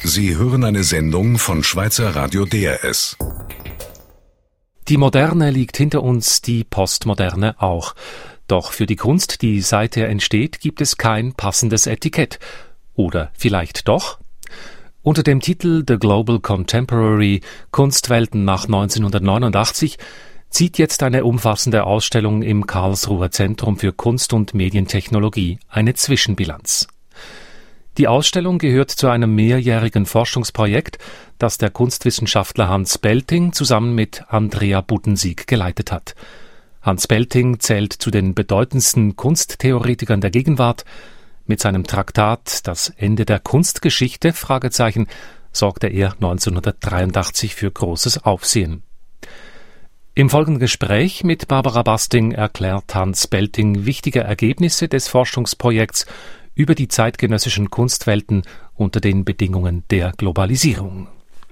Sie hören eine Sendung von Schweizer Radio DRS. Die Moderne liegt hinter uns, die Postmoderne auch. Doch für die Kunst, die seither entsteht, gibt es kein passendes Etikett. Oder vielleicht doch? Unter dem Titel The Global Contemporary – Kunstwelten nach 1989 zieht jetzt eine umfassende Ausstellung im Karlsruher Zentrum für Kunst- und Medientechnologie eine Zwischenbilanz. Die Ausstellung gehört zu einem mehrjährigen Forschungsprojekt, das der Kunstwissenschaftler Hans Belting zusammen mit Andrea Buttensiek geleitet hat. Hans Belting zählt zu den bedeutendsten Kunsttheoretikern der Gegenwart. Mit seinem Traktat »Das Ende der Kunstgeschichte« sorgte er 1983 für großes Aufsehen. Im folgenden Gespräch mit Barbara Basting erklärt Hans Belting wichtige Ergebnisse des Forschungsprojekts über die zeitgenössischen Kunstwelten unter den Bedingungen der Globalisierung.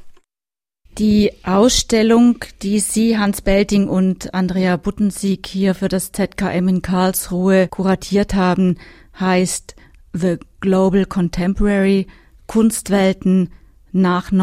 Die Ausstellung, die Sie, Hans Belting und Andrea Buttensiek hier für das ZKM in Karlsruhe kuratiert haben, heißt The Global Contemporary – Kunstwelten nach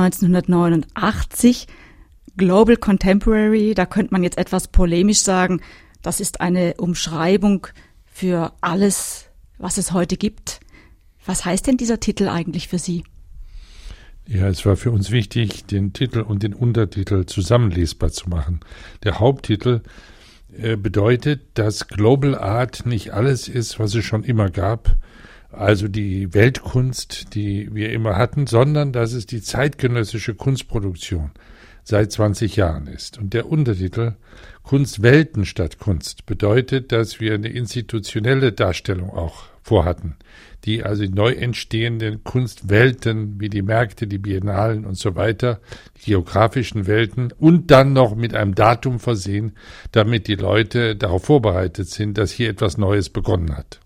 1989. Global Contemporary, da könnte man jetzt etwas polemisch sagen, das ist eine Umschreibung für alles, was es heute gibt. Was heißt denn dieser Titel eigentlich für Sie? Ja, es war für uns wichtig, den Titel und den Untertitel zusammenlesbar zu machen. Der Haupttitel bedeutet, dass Global Art nicht alles ist, was es schon immer gab, also die Weltkunst, die wir immer hatten, sondern dass es die zeitgenössische Kunstproduktion seit 20 Jahren ist. Und der Untertitel Kunstwelten statt Kunst bedeutet, dass wir eine institutionelle Darstellung auch vorhatten, die also neu entstehenden Kunstwelten wie die Märkte, die Biennalen und so weiter, die geografischen Welten und dann noch mit einem Datum versehen, damit die Leute darauf vorbereitet sind, dass hier etwas Neues begonnen hat.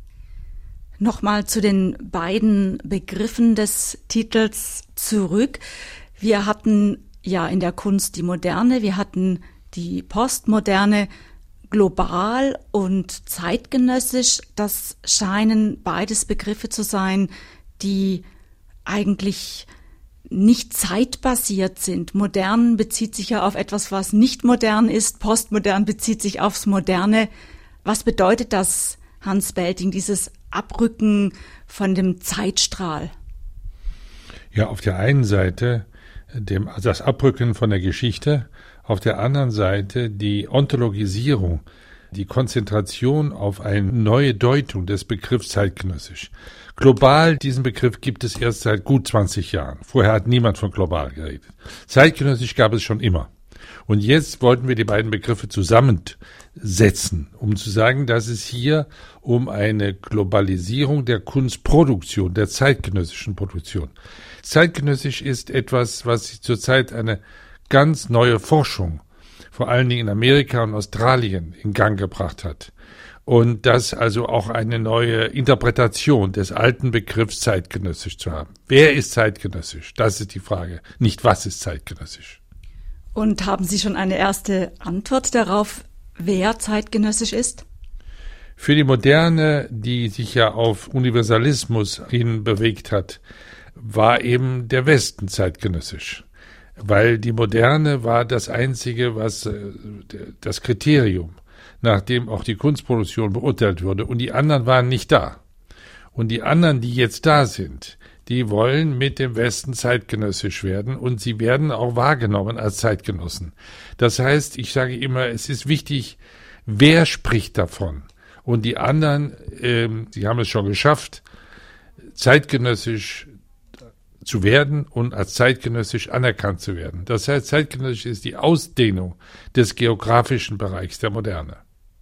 Nochmal zu den beiden Begriffen des Titels zurück. Wir hatten ja in der Kunst die Moderne, wir hatten die Postmoderne. Global und zeitgenössisch, das scheinen beides Begriffe zu sein, die eigentlich nicht zeitbasiert sind. Modern bezieht sich ja auf etwas, was nicht modern ist, postmodern bezieht sich aufs Moderne. Was bedeutet das, Hans Belting, dieses Abrücken von dem Zeitstrahl? Ja, auf der einen Seite das Abrücken von der Geschichte, auf der anderen Seite die Ontologisierung, die Konzentration auf eine neue Deutung des Begriffs zeitgenössisch. Global, diesen Begriff gibt es erst seit gut 20 Jahren. Vorher hat niemand von global geredet. Zeitgenössisch gab es schon immer. Und jetzt wollten wir die beiden Begriffe zusammensetzen, um zu sagen, dass es hier um eine Globalisierung der Kunstproduktion, der zeitgenössischen Produktion. Zeitgenössisch ist etwas, was zurzeit eine ganz neue Forschung, vor allen Dingen in Amerika und Australien, in Gang gebracht hat. Und das also auch eine neue Interpretation des alten Begriffs zeitgenössisch zu haben. Wer ist zeitgenössisch? Das ist die Frage. Nicht was ist zeitgenössisch. Und haben Sie schon eine erste Antwort darauf, wer zeitgenössisch ist? Für die Moderne, die sich ja auf Universalismus hin bewegt hat, war eben der Westen zeitgenössisch. Weil die Moderne war das Einzige, was das Kriterium, nach dem auch die Kunstproduktion beurteilt wurde. Und die anderen waren nicht da. Und die anderen, die jetzt da sind, die wollen mit dem Westen zeitgenössisch werden und sie werden auch wahrgenommen als Zeitgenossen. Das heißt, ich sage immer, es ist wichtig, wer spricht davon. Und die anderen, sie haben es schon geschafft, zeitgenössisch zu werden und als zeitgenössisch anerkannt zu werden. Das heißt, zeitgenössisch ist die Ausdehnung des geografischen Bereichs der Moderne.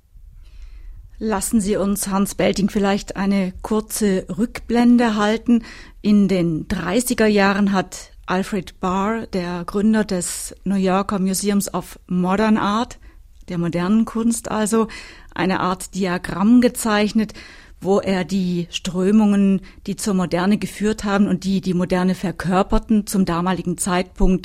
Lassen Sie uns, Hans Belting, vielleicht eine kurze Rückblende halten. In den 30er Jahren hat Alfred Barr, der Gründer des New Yorker Museums of Modern Art, der modernen Kunst also, eine Art Diagramm gezeichnet, wo er die Strömungen, die zur Moderne geführt haben und die Moderne verkörperten, zum damaligen Zeitpunkt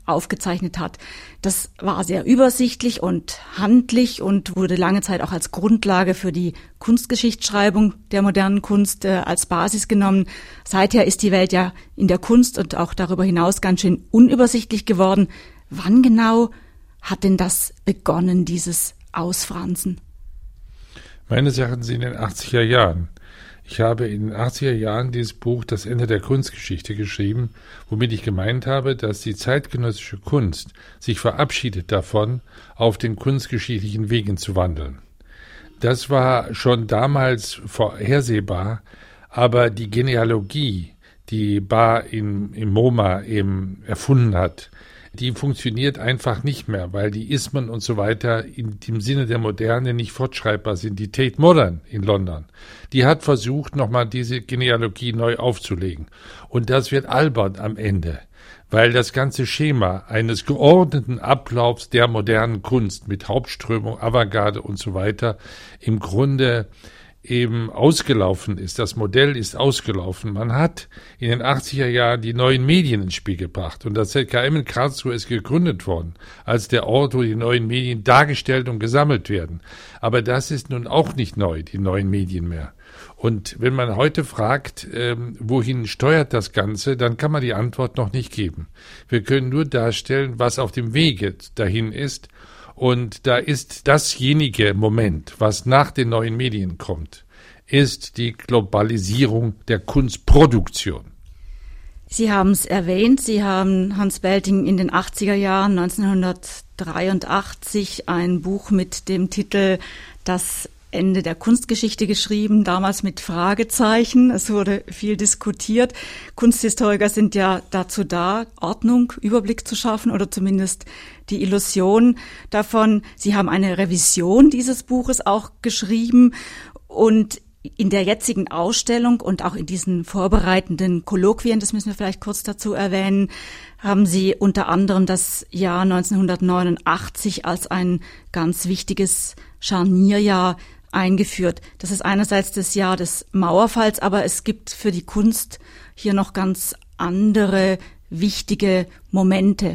aufgezeichnet hat. Das war sehr übersichtlich und handlich und wurde lange Zeit auch als Grundlage für die Kunstgeschichtsschreibung der modernen Kunst als Basis genommen. Seither ist die Welt ja in der Kunst und auch darüber hinaus ganz schön unübersichtlich geworden. Wann genau hat denn das begonnen, dieses Ausfransen? Meines Erachtens in den 80er Jahren. Ich habe in den 80er Jahren dieses Buch Das Ende der Kunstgeschichte geschrieben, womit ich gemeint habe, dass die zeitgenössische Kunst sich verabschiedet davon, auf den kunstgeschichtlichen Wegen zu wandeln. Das war schon damals vorhersehbar, aber die Genealogie, die Bar im MoMA eben erfunden hat, die funktioniert einfach nicht mehr, weil die Ismen und so weiter in dem Sinne der Moderne nicht fortschreibbar sind. Die Tate Modern in London, die hat versucht, nochmal diese Genealogie neu aufzulegen. Und das wird albern am Ende, weil das ganze Schema eines geordneten Ablaufs der modernen Kunst mit Hauptströmung, Avantgarde und so weiter im Grunde eben ausgelaufen ist. Das Modell ist ausgelaufen. Man hat in den 80er Jahren die neuen Medien ins Spiel gebracht und das ZKM in Karlsruhe ist gegründet worden, als der Ort, wo die neuen Medien dargestellt und gesammelt werden. Aber das ist nun auch nicht neu, die neuen Medien mehr. Und wenn man heute fragt, wohin steuert das Ganze, dann kann man die Antwort noch nicht geben. Wir können nur darstellen, was auf dem Wege dahin ist. Und da ist dasjenige Moment, was nach den neuen Medien kommt, ist die Globalisierung der Kunstproduktion. Sie haben es erwähnt, Sie haben Hans Belting in den 80er Jahren, 1983, ein Buch mit dem Titel Das Ende der Kunstgeschichte geschrieben, damals mit Fragezeichen. Es wurde viel diskutiert. Kunsthistoriker sind ja dazu da, Ordnung, Überblick zu schaffen oder zumindest die Illusion davon. Sie haben eine Revision dieses Buches auch geschrieben und in der jetzigen Ausstellung und auch in diesen vorbereitenden Kolloquien, das müssen wir vielleicht kurz dazu erwähnen, haben Sie unter anderem das Jahr 1989 als ein ganz wichtiges Scharnierjahr eingeführt. Das ist einerseits das Jahr des Mauerfalls, aber es gibt für die Kunst hier noch ganz andere wichtige Momente.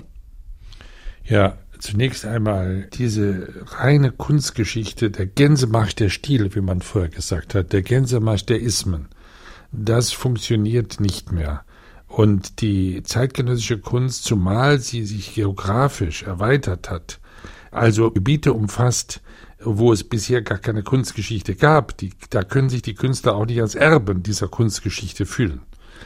Ja, zunächst einmal diese reine Kunstgeschichte, der Gänsemarsch der Stile, wie man vorher gesagt hat, der Gänsemarsch der Ismen, das funktioniert nicht mehr. Und die zeitgenössische Kunst, zumal sie sich geografisch erweitert hat, also Gebiete umfasst, wo es bisher gar keine Kunstgeschichte gab, da können sich die Künstler auch nicht als Erben dieser Kunstgeschichte fühlen.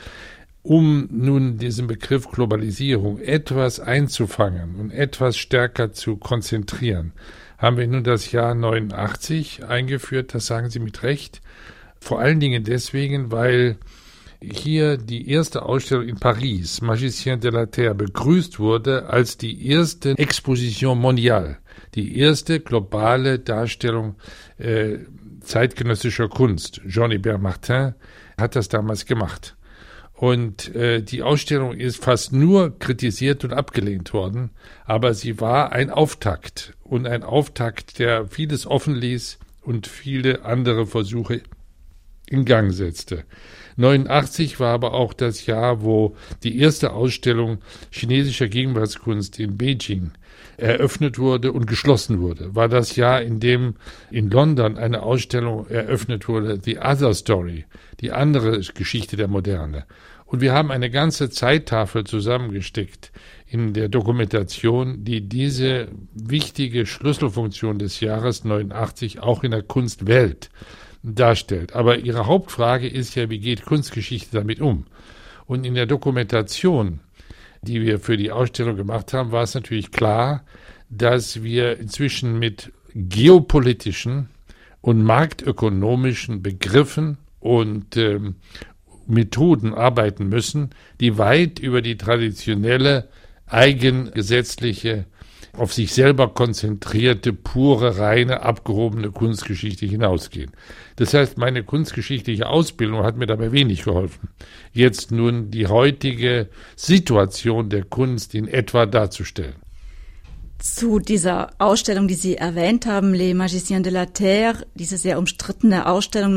Um nun diesen Begriff Globalisierung etwas einzufangen und etwas stärker zu konzentrieren, haben wir nun das Jahr 89 eingeführt, das sagen Sie mit Recht, vor allen Dingen deswegen, weil hier die erste Ausstellung in Paris, Magicien de la Terre, begrüßt wurde als die erste Exposition mondiale, die erste globale Darstellung zeitgenössischer Kunst. Jean-Hébert Martin hat das damals gemacht. Und die Ausstellung ist fast nur kritisiert und abgelehnt worden, aber sie war ein Auftakt und ein Auftakt, der vieles offen ließ und viele andere Versuche in Gang setzte. 89 war aber auch das Jahr, wo die erste Ausstellung chinesischer Gegenwartskunst in Beijing eröffnet wurde und geschlossen wurde. War das Jahr, in dem in London eine Ausstellung eröffnet wurde, The Other Story, die andere Geschichte der Moderne. Und wir haben eine ganze Zeittafel zusammengesteckt in der Dokumentation, die diese wichtige Schlüsselfunktion des Jahres 89 auch in der Kunstwelt darstellt. Aber Ihre Hauptfrage ist ja, wie geht Kunstgeschichte damit um? Und in der Dokumentation, die wir für die Ausstellung gemacht haben, war es natürlich klar, dass wir inzwischen mit geopolitischen und marktökonomischen Begriffen und Methoden arbeiten müssen, die weit über die traditionelle, eigengesetzliche, auf sich selber konzentrierte, pure, reine, abgehobene Kunstgeschichte hinausgehen. Das heißt, meine kunstgeschichtliche Ausbildung hat mir dabei wenig geholfen, jetzt nun die heutige Situation der Kunst in etwa darzustellen. Zu dieser Ausstellung, die Sie erwähnt haben, Les Magiciens de la Terre, diese sehr umstrittene Ausstellung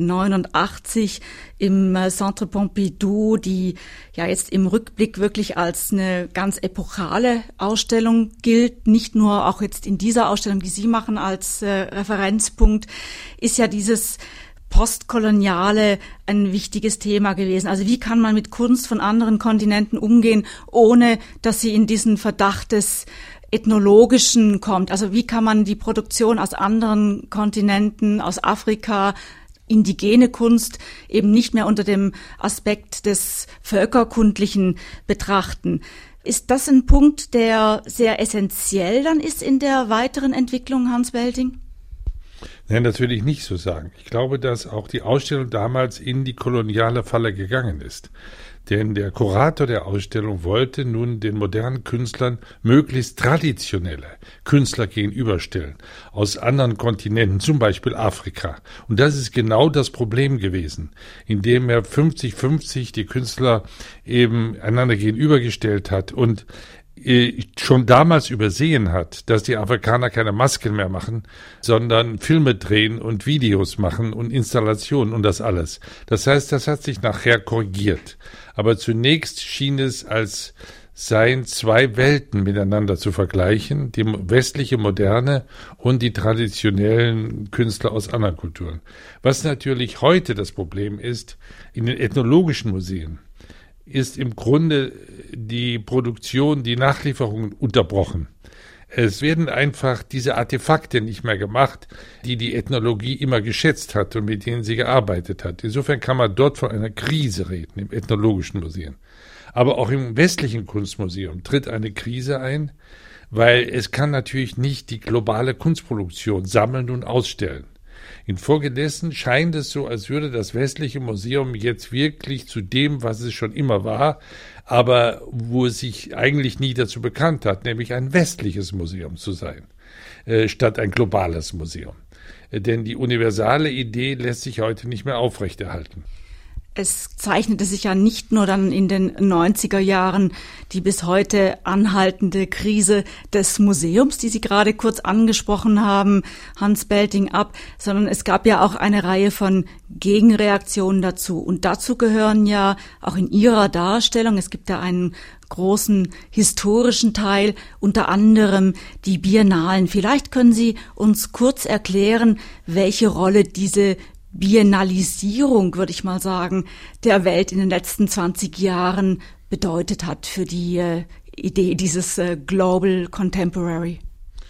1989 im Centre Pompidou, die ja jetzt im Rückblick wirklich als eine ganz epochale Ausstellung gilt, nicht nur auch jetzt in dieser Ausstellung, die Sie machen als Referenzpunkt, ist ja dieses Postkoloniale ein wichtiges Thema gewesen. Also wie kann man mit Kunst von anderen Kontinenten umgehen, ohne dass sie in diesen Verdacht des Ethnologischen kommt? Also wie kann man die Produktion aus anderen Kontinenten, aus Afrika, indigene Kunst eben nicht mehr unter dem Aspekt des Völkerkundlichen betrachten? Ist das ein Punkt, der sehr essentiell dann ist in der weiteren Entwicklung, Hans Welting? Nein, das will ich nicht so sagen. Ich glaube, dass auch die Ausstellung damals in die koloniale Falle gegangen ist. Denn der Kurator der Ausstellung wollte nun den modernen Künstlern möglichst traditionelle Künstler gegenüberstellen, aus anderen Kontinenten, zum Beispiel Afrika. Und das ist genau das Problem gewesen, indem er 50-50 die Künstler eben einander gegenübergestellt hat und schon damals übersehen hat, dass die Afrikaner keine Masken mehr machen, sondern Filme drehen und Videos machen und Installationen und das alles. Das heißt, das hat sich nachher korrigiert. Aber zunächst schien es, als seien zwei Welten miteinander zu vergleichen, die westliche Moderne und die traditionellen Künstler aus anderen Kulturen. Was natürlich heute das Problem ist, in den ethnologischen Museen ist im Grunde die Produktion, die Nachlieferungen unterbrochen. Es werden einfach diese Artefakte nicht mehr gemacht, die die Ethnologie immer geschätzt hat und mit denen sie gearbeitet hat. Insofern kann man dort von einer Krise reden, im Ethnologischen Museum. Aber auch im westlichen Kunstmuseum tritt eine Krise ein, weil es kann natürlich nicht die globale Kunstproduktion sammeln und ausstellen. Infolgedessen scheint es so, als würde das westliche Museum jetzt wirklich zu dem, was es schon immer war, aber wo es sich eigentlich nie dazu bekannt hat, nämlich ein westliches Museum zu sein, statt ein globales Museum. Denn die universale Idee lässt sich heute nicht mehr aufrechterhalten. Es zeichnete sich ja nicht nur dann in den 90er Jahren die bis heute anhaltende Krise des Museums, die Sie gerade kurz angesprochen haben, Hans Belting, ab, sondern es gab ja auch eine Reihe von Gegenreaktionen dazu. Und dazu gehören ja auch in Ihrer Darstellung, es gibt ja einen großen historischen Teil, unter anderem die Biennalen. Vielleicht können Sie uns kurz erklären, welche Rolle diese Biennalisierung, würde ich mal sagen, der Welt in den letzten 20 Jahren bedeutet hat für die Idee dieses Global Contemporary.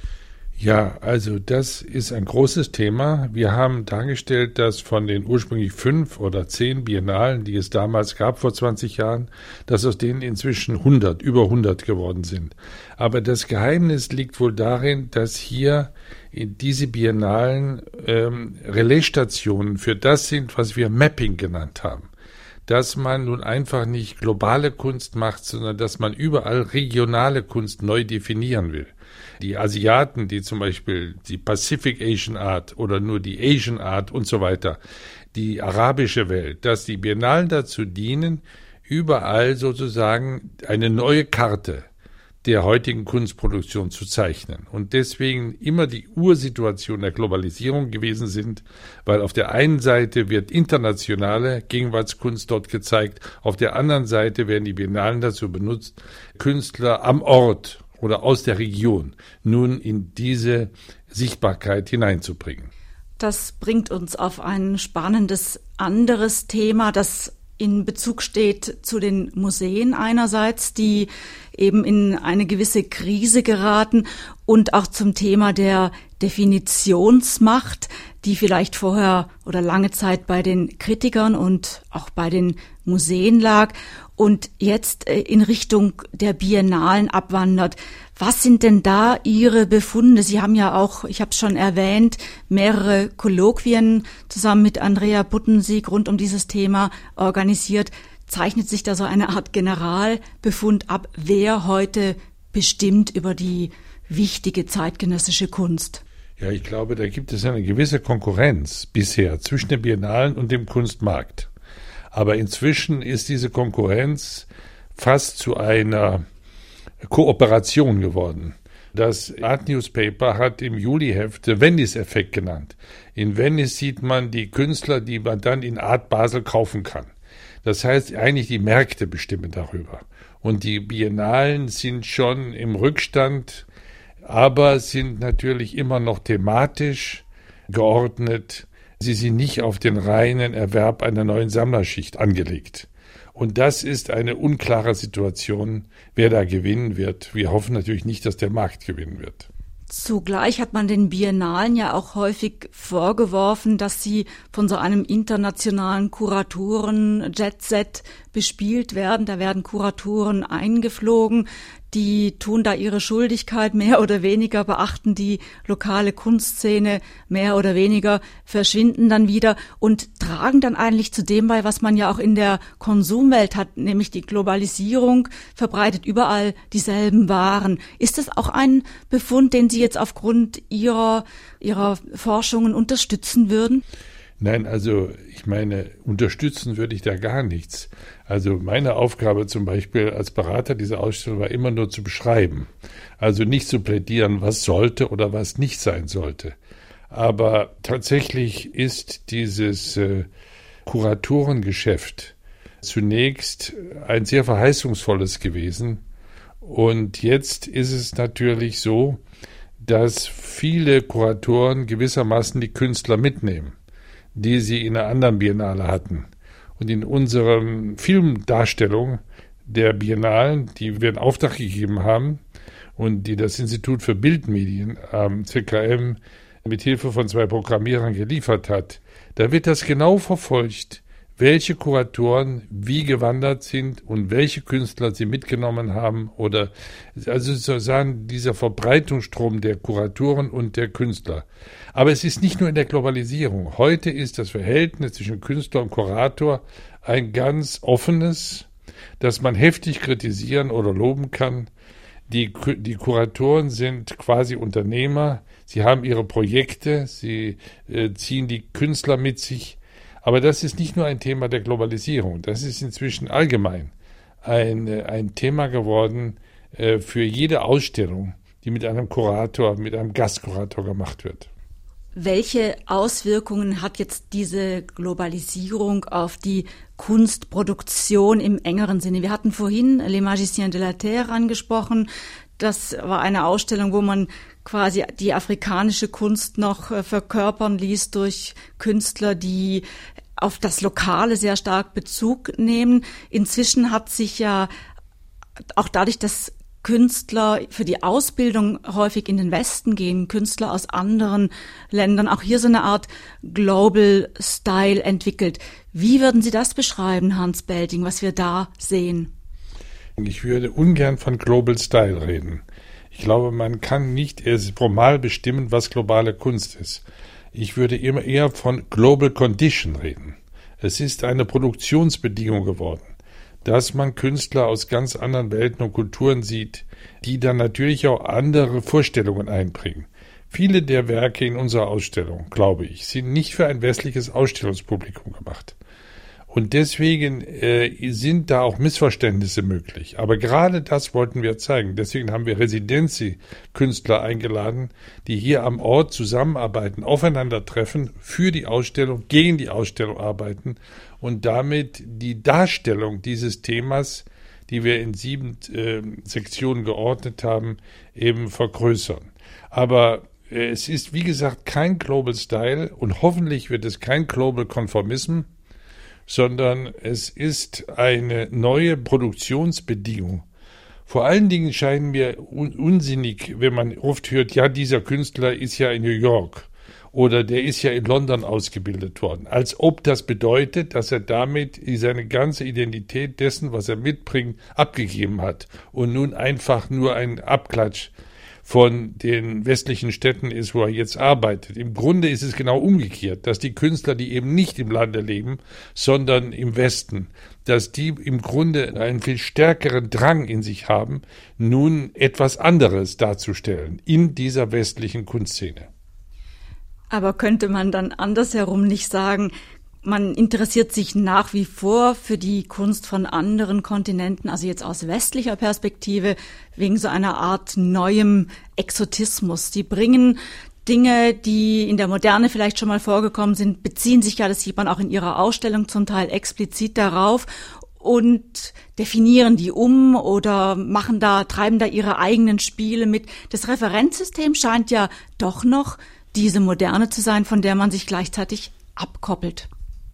Ja, also das ist ein großes Thema. Wir haben dargestellt, dass von den ursprünglich 5 oder 10 Biennalen, die es damals gab vor 20 Jahren, dass aus denen inzwischen über 100 geworden sind. Aber das Geheimnis liegt wohl darin, dass hier in diese Biennalen Relaisstationen für das sind, was wir Mapping genannt haben. Dass man nun einfach nicht globale Kunst macht, sondern dass man überall regionale Kunst neu definieren will. Die Asiaten, die zum Beispiel die Pacific Asian Art oder nur die Asian Art und so weiter, die arabische Welt, dass die Biennalen dazu dienen, überall sozusagen eine neue Karte der heutigen Kunstproduktion zu zeichnen. Und deswegen immer die Ursituation der Globalisierung gewesen sind, weil auf der einen Seite wird internationale Gegenwartskunst dort gezeigt, auf der anderen Seite werden die Biennalen dazu benutzt, Künstler am Ort oder aus der Region nun in diese Sichtbarkeit hineinzubringen. Das bringt uns auf ein spannendes anderes Thema, das in Bezug steht zu den Museen einerseits, die eben in eine gewisse Krise geraten, und auch zum Thema der Definitionsmacht, die vielleicht vorher oder lange Zeit bei den Kritikern und auch bei den Museen lag und jetzt in Richtung der Biennalen abwandert. Was sind denn da Ihre Befunde? Sie haben ja auch, ich habe es schon erwähnt, mehrere Kolloquien zusammen mit Andrea Buttensieg rund um dieses Thema organisiert. Zeichnet sich da so eine Art Generalbefund ab, wer heute bestimmt über die wichtige zeitgenössische Kunst? Ja, ich glaube, da gibt es eine gewisse Konkurrenz bisher zwischen den Biennalen und dem Kunstmarkt. Aber inzwischen ist diese Konkurrenz fast zu einer Kooperation geworden. Das Art Newspaper hat im Juliheft The Venice-Effekt genannt. In Venice sieht man die Künstler, die man dann in Art Basel kaufen kann. Das heißt, eigentlich die Märkte bestimmen darüber. Und die Biennalen sind schon im Rückstand, aber sind natürlich immer noch thematisch geordnet. Sie sind nicht auf den reinen Erwerb einer neuen Sammlerschicht angelegt. Und das ist eine unklare Situation, wer da gewinnen wird. Wir hoffen natürlich nicht, dass der Markt gewinnen wird. Zugleich hat man den Biennalen ja auch häufig vorgeworfen, dass sie von so einem internationalen Kuratoren-Jetset bespielt werden. Da werden Kuratoren eingeflogen, die tun da ihre Schuldigkeit mehr oder weniger, beachten die lokale Kunstszene mehr oder weniger, verschwinden dann wieder und tragen dann eigentlich zu dem bei, was man ja auch in der Konsumwelt hat, nämlich die Globalisierung verbreitet überall dieselben Waren. Ist das auch ein Befund, den Sie jetzt aufgrund Ihrer Forschungen unterstützen würden? Nein, also ich meine, unterstützen würde ich da gar nichts. Also meine Aufgabe zum Beispiel als Berater dieser Ausstellung war immer nur zu beschreiben. Also nicht zu plädieren, was sollte oder was nicht sein sollte. Aber tatsächlich ist dieses Kuratorengeschäft zunächst ein sehr verheißungsvolles gewesen. Und jetzt ist es natürlich so, dass viele Kuratoren gewissermaßen die Künstler mitnehmen, die sie in einer anderen Biennale hatten. Und in unserer Filmdarstellung der Biennalen, die wir in Auftrag gegeben haben und die das Institut für Bildmedien am CKM mit Hilfe von 2 Programmierern geliefert hat, da wird das genau verfolgt, welche Kuratoren wie gewandert sind und welche Künstler sie mitgenommen haben oder also sozusagen dieser Verbreitungsstrom der Kuratoren und der Künstler. Aber es ist nicht nur in der Globalisierung. Heute ist das Verhältnis zwischen Künstler und Kurator ein ganz offenes, das man heftig kritisieren oder loben kann. Die Kuratoren sind quasi Unternehmer, sie haben ihre Projekte, sie ziehen die Künstler mit sich. Aber das ist nicht nur ein Thema der Globalisierung, das ist inzwischen allgemein ein Thema geworden für jede Ausstellung, die mit einem Kurator, mit einem Gastkurator gemacht wird. Welche Auswirkungen hat jetzt diese Globalisierung auf die Kunstproduktion im engeren Sinne? Wir hatten vorhin Les Magiciens de la Terre angesprochen. Das war eine Ausstellung, wo man quasi die afrikanische Kunst noch verkörpern ließ durch Künstler, die auf das Lokale sehr stark Bezug nehmen. Inzwischen hat sich ja auch dadurch, dass Künstler für die Ausbildung häufig in den Westen gehen, Künstler aus anderen Ländern, auch hier so eine Art Global Style entwickelt. Wie würden Sie das beschreiben, Hans Belding, was wir da sehen? Ich würde ungern von Global Style reden. Ich glaube, man kann nicht formal bestimmen, was globale Kunst ist. Ich würde immer eher von Global Condition reden. Es ist eine Produktionsbedingung geworden, dass man Künstler aus ganz anderen Welten und Kulturen sieht, die dann natürlich auch andere Vorstellungen einbringen. Viele der Werke in unserer Ausstellung, glaube ich, sind nicht für ein westliches Ausstellungspublikum gemacht. Und deswegen sind da auch Missverständnisse möglich. Aber gerade das wollten wir zeigen. Deswegen haben wir Residency-Künstler eingeladen, die hier am Ort zusammenarbeiten, aufeinandertreffen, für die Ausstellung, gegen die Ausstellung arbeiten und damit die Darstellung dieses Themas, die wir in 7 Sektionen geordnet haben, eben vergrößern. Aber es ist, wie gesagt, kein Global Style und hoffentlich wird es kein Global Conformism, sondern es ist eine neue Produktionsbedingung. Vor allen Dingen scheinen mir unsinnig, wenn man oft hört, ja, dieser Künstler ist ja in New York oder der ist ja in London ausgebildet worden. Als ob das bedeutet, dass er damit seine ganze Identität dessen, was er mitbringt, abgegeben hat und nun einfach nur ein Abklatsch von den westlichen Städten ist, wo er jetzt arbeitet. Im Grunde ist es genau umgekehrt, dass die Künstler, die eben nicht im Lande leben, sondern im Westen, dass die im Grunde einen viel stärkeren Drang in sich haben, nun etwas anderes darzustellen in dieser westlichen Kunstszene. Aber könnte man dann andersherum nicht sagen, Man interessiert sich nach wie vor für die Kunst von anderen Kontinenten, also jetzt aus westlicher Perspektive, wegen so einer Art neuem Exotismus. Sie bringen Dinge, die in der Moderne vielleicht schon mal vorgekommen sind, beziehen sich ja, das sieht man auch in ihrer Ausstellung zum Teil explizit darauf und definieren die um oder treiben da ihre eigenen Spiele mit. Das Referenzsystem scheint ja doch noch diese Moderne zu sein, von der man sich gleichzeitig abkoppelt.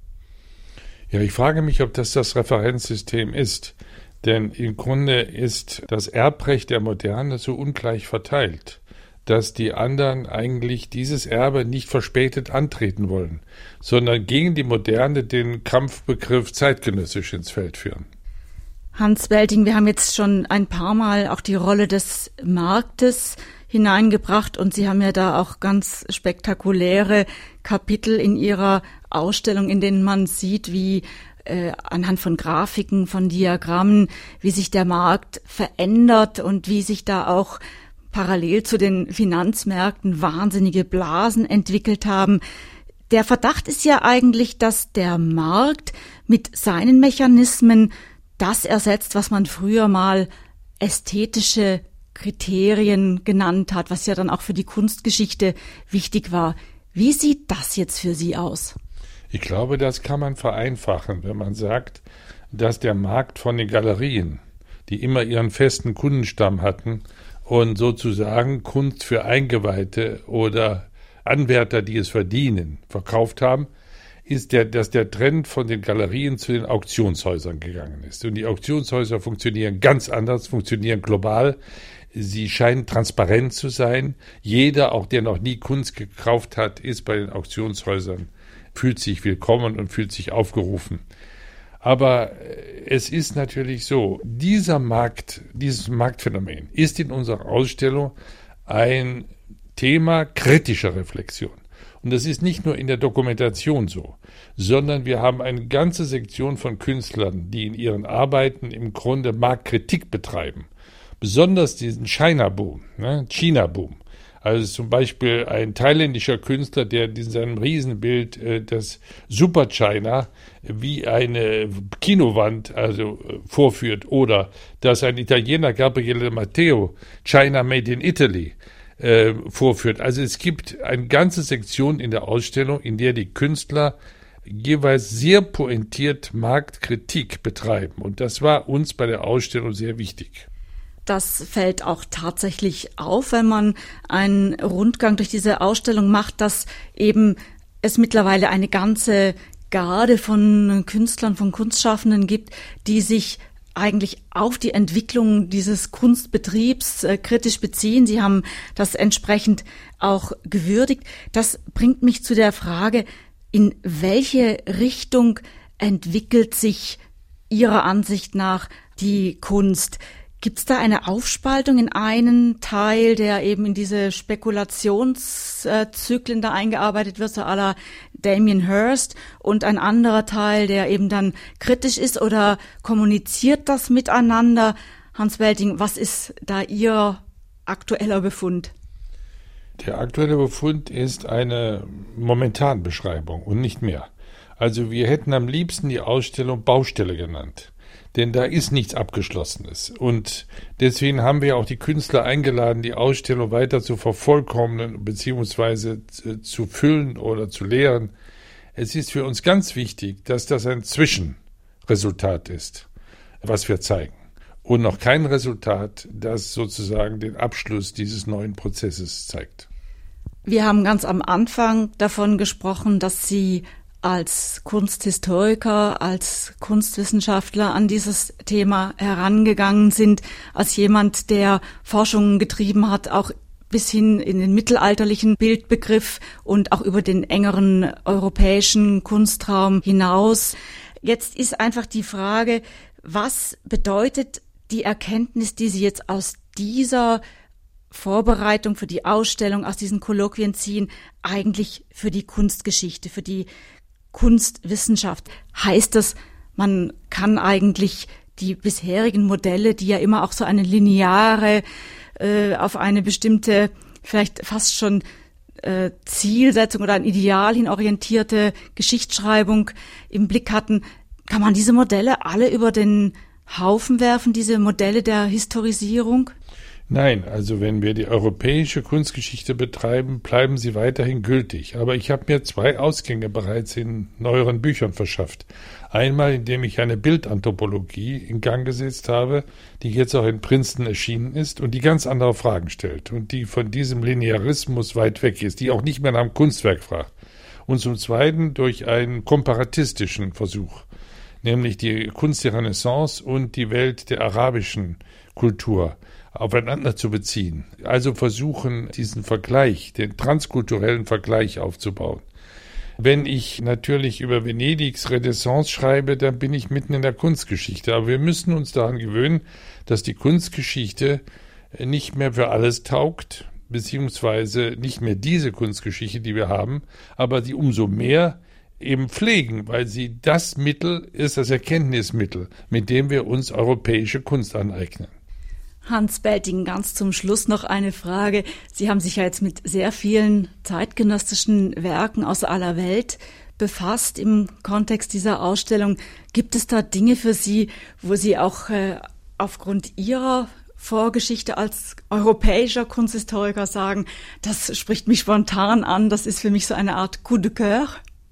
Ja, ich frage mich, ob das Referenzsystem ist. Denn im Grunde ist das Erbrecht der Moderne so ungleich verteilt, dass die anderen eigentlich dieses Erbe nicht verspätet antreten wollen, sondern gegen die Moderne den Kampfbegriff zeitgenössisch ins Feld führen. Hans Welting, wir haben jetzt schon ein paar Mal auch die Rolle des Marktes hineingebracht und Sie haben ja da auch ganz spektakuläre Kapitel in Ihrer Ausstellung, in denen man sieht, wie anhand von Grafiken, von Diagrammen, wie sich der Markt verändert und wie sich da auch parallel zu den Finanzmärkten wahnsinnige Blasen entwickelt haben. Der Verdacht ist ja eigentlich, dass der Markt mit seinen Mechanismen das ersetzt, was man früher mal ästhetische Kriterien genannt hat, was ja dann auch für die Kunstgeschichte wichtig war. Wie sieht das jetzt für Sie aus? Ich glaube, das kann man vereinfachen, wenn man sagt, dass der Markt von den Galerien, die immer ihren festen Kundenstamm hatten und sozusagen Kunst für Eingeweihte oder Anwärter, die es verdienen, verkauft haben, ist dass der Trend von den Galerien zu den Auktionshäusern gegangen ist. Und die Auktionshäuser funktionieren ganz anders, funktionieren global. Sie scheinen transparent zu sein. Jeder, auch der noch nie Kunst gekauft hat, ist bei den Auktionshäusern, fühlt sich willkommen und fühlt sich aufgerufen. Aber es ist natürlich so, dieses Marktphänomen ist in unserer Ausstellung ein Thema kritischer Reflexion. Und das ist nicht nur in der Dokumentation so, sondern wir haben eine ganze Sektion von Künstlern, die in ihren Arbeiten im Grunde Marktkritik betreiben. Besonders diesen China-Boom. Also zum Beispiel ein thailändischer Künstler, der in seinem Riesenbild das Super China wie eine Kinowand vorführt, oder dass ein Italiener, Gabriele Matteo, China Made in Italy vorführt. Also es gibt eine ganze Sektion in der Ausstellung, in der die Künstler jeweils sehr pointiert Marktkritik betreiben. Und das war uns bei der Ausstellung sehr wichtig. Das fällt auch tatsächlich auf, wenn man einen Rundgang durch diese Ausstellung macht, dass eben es mittlerweile eine ganze Garde von Künstlern, von Kunstschaffenden gibt, die sich eigentlich auf die Entwicklung dieses Kunstbetriebs kritisch beziehen. Sie haben das entsprechend auch gewürdigt. Das bringt mich zu der Frage, in welche Richtung entwickelt sich Ihrer Ansicht nach die Kunst? Gibt es da eine Aufspaltung in einen Teil, der eben in diese Spekulationszyklen da eingearbeitet wird, so à la Damien Hirst, und ein anderer Teil, der eben dann kritisch ist, oder kommuniziert das miteinander? Hans Welting, was ist da Ihr aktueller Befund? Der aktuelle Befund ist eine Momentanbeschreibung und nicht mehr. Also wir hätten am liebsten die Ausstellung Baustelle genannt. Denn da ist nichts Abgeschlossenes. Und deswegen haben wir auch die Künstler eingeladen, die Ausstellung weiter zu vervollkommnen bzw. zu füllen oder zu leeren. Es ist für uns ganz wichtig, dass das ein Zwischenresultat ist, was wir zeigen. Und noch kein Resultat, das sozusagen den Abschluss dieses neuen Prozesses zeigt. Wir haben ganz am Anfang davon gesprochen, dass Sie als Kunsthistoriker, als Kunstwissenschaftler an dieses Thema herangegangen sind, als jemand, der Forschungen getrieben hat, auch bis hin in den mittelalterlichen Bildbegriff und auch über den engeren europäischen Kunstraum hinaus. Jetzt ist einfach die Frage, was bedeutet die Erkenntnis, die Sie jetzt aus dieser Vorbereitung für die Ausstellung, aus diesen Kolloquien ziehen, eigentlich für die Kunstgeschichte, für die Kunstwissenschaft? Heißt das, man kann eigentlich die bisherigen Modelle, die ja immer auch so eine lineare, auf eine bestimmte, vielleicht fast schon Zielsetzung oder ein Ideal hin orientierte Geschichtsschreibung im Blick hatten. Kann man diese Modelle alle über den Haufen werfen, diese Modelle der Historisierung? Nein, also wenn wir die europäische Kunstgeschichte betreiben, bleiben sie weiterhin gültig. Aber ich habe mir 2 Ausgänge bereits in neueren Büchern verschafft. Einmal, indem ich eine Bildanthropologie in Gang gesetzt habe, die jetzt auch in Princeton erschienen ist und die ganz andere Fragen stellt und die von diesem Linearismus weit weg ist, die auch nicht mehr nach dem Kunstwerk fragt. Und zum Zweiten durch einen komparatistischen Versuch, nämlich die Kunst der Renaissance und die Welt der arabischen Kultur aufeinander zu beziehen. Also versuchen, diesen Vergleich, den transkulturellen Vergleich aufzubauen. Wenn ich natürlich über Venedigs Renaissance schreibe, dann bin ich mitten in der Kunstgeschichte. Aber wir müssen uns daran gewöhnen, dass die Kunstgeschichte nicht mehr für alles taugt, beziehungsweise nicht mehr diese Kunstgeschichte, die wir haben, aber sie umso mehr eben pflegen, weil sie das Mittel ist, das Erkenntnismittel, mit dem wir uns europäische Kunst aneignen. Hans Belting, ganz zum Schluss noch eine Frage. Sie haben sich ja jetzt mit sehr vielen zeitgenössischen Werken aus aller Welt befasst im Kontext dieser Ausstellung. Gibt es da Dinge für Sie, wo Sie auch aufgrund Ihrer Vorgeschichte als europäischer Kunsthistoriker sagen, das spricht mich spontan an, das ist für mich so eine Art Coup de cœur?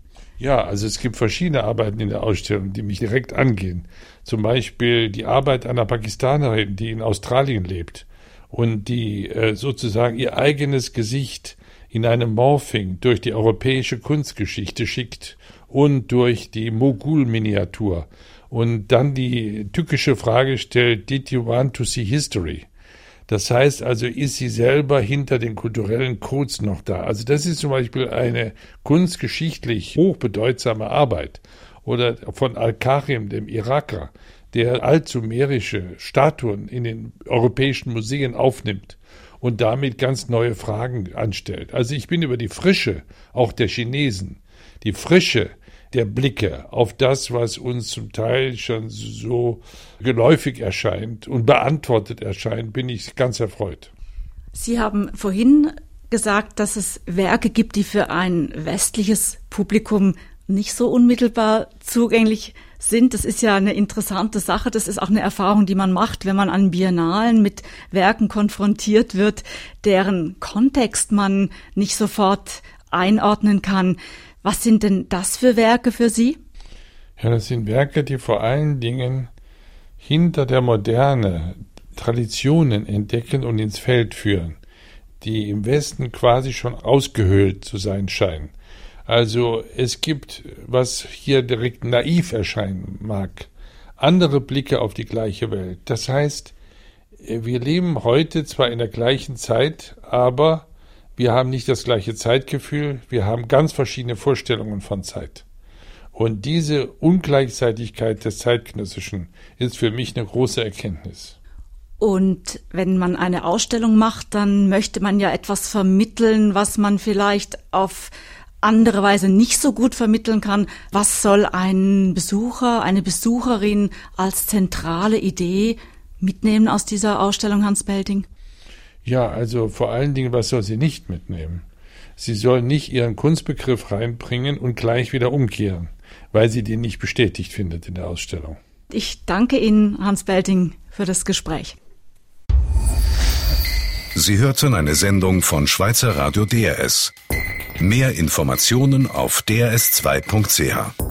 Ja, also es gibt verschiedene Arbeiten in der Ausstellung, die mich direkt angehen. Zum Beispiel die Arbeit einer Pakistanerin, die in Australien lebt und die sozusagen ihr eigenes Gesicht in einem Morphing durch die europäische Kunstgeschichte schickt und durch die Mogul-Miniatur und dann die tückische Frage stellt, did you want to see history? Das heißt also, ist sie selber hinter den kulturellen Codes noch da? Also das ist zum Beispiel eine kunstgeschichtlich hochbedeutsame Arbeit. Oder von Al-Karim, dem Iraker, der altsumerische Statuen in den europäischen Museen aufnimmt und damit ganz neue Fragen anstellt. Also ich bin über die Frische auch der Chinesen, die Frische der Blicke auf das, was uns zum Teil schon so geläufig erscheint und beantwortet erscheint, bin ich ganz erfreut. Sie haben vorhin gesagt, dass es Werke gibt, die für ein westliches Publikum nicht so unmittelbar zugänglich sind. Das ist ja eine interessante Sache. Das ist auch eine Erfahrung, die man macht, wenn man an Biennalen mit Werken konfrontiert wird, deren Kontext man nicht sofort einordnen kann. Was sind denn das für Werke für Sie? Ja, das sind Werke, die vor allen Dingen hinter der Moderne Traditionen entdecken und ins Feld führen, die im Westen quasi schon ausgehöhlt zu sein scheinen. Also es gibt, was hier direkt naiv erscheinen mag, andere Blicke auf die gleiche Welt. Das heißt, wir leben heute zwar in der gleichen Zeit, aber wir haben nicht das gleiche Zeitgefühl, wir haben ganz verschiedene Vorstellungen von Zeit. Und diese Ungleichzeitigkeit des Zeitgenössischen ist für mich eine große Erkenntnis. Und wenn man eine Ausstellung macht, dann möchte man ja etwas vermitteln, was man vielleicht auf andere Weise nicht so gut vermitteln kann. Was soll ein Besucher, eine Besucherin als zentrale Idee mitnehmen aus dieser Ausstellung, Hans Belting? Ja, also vor allen Dingen, was soll sie nicht mitnehmen? Sie soll nicht ihren Kunstbegriff reinbringen und gleich wieder umkehren, weil sie den nicht bestätigt findet in der Ausstellung. Ich danke Ihnen, Hans Belting, für das Gespräch. Sie hörten eine Sendung von Schweizer Radio DRS. Mehr Informationen auf drs2.ch.